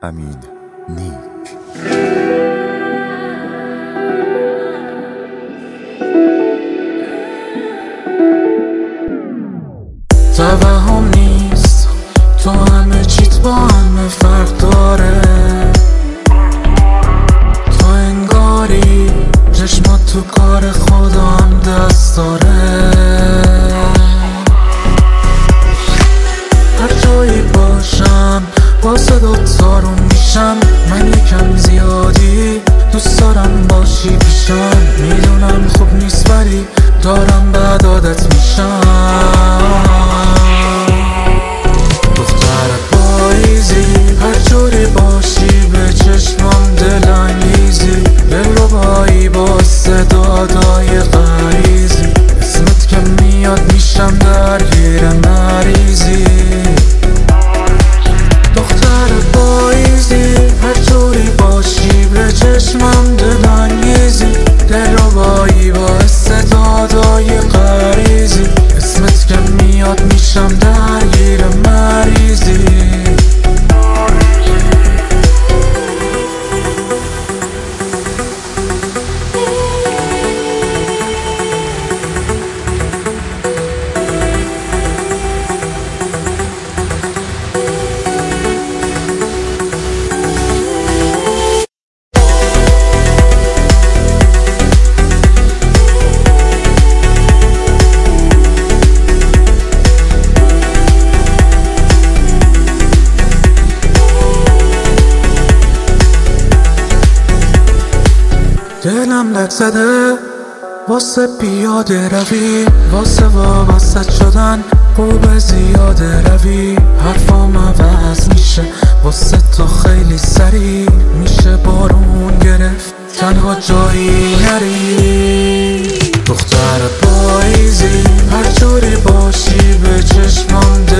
امین نیک. توهم نیست تو همه چیت با همه فرق داره، تو انگاری چشمات تو کار خدا هم دست داره. هر جایی باشم با صدات آروم میشم، من یکم زیادی دوست دارم باشی پیشم. میدونم خوب نیست ولی دارم بعد عادت میشم. دختر پاییزی هر جوری باشی به چشمم دلانگیزی، دلربایی با صدادای غریزی، اسمت که میاد میشم درگیر مریضی. دختر پاییزی هر جوری باشی به چشمم دلانگیزی، دلربایی با صدادای غریزی، اسمت که میاد میشم درگیر مریضی. دلم لک زده واسه پیاده روی، واسه وابسته شدن خوب زیاده روی. حرفام عوض میشه واسه تو خیلی سریع، میشه بارون گرفت تنها جایی نری. دختر پاییزی هر جوری باشی به چشمم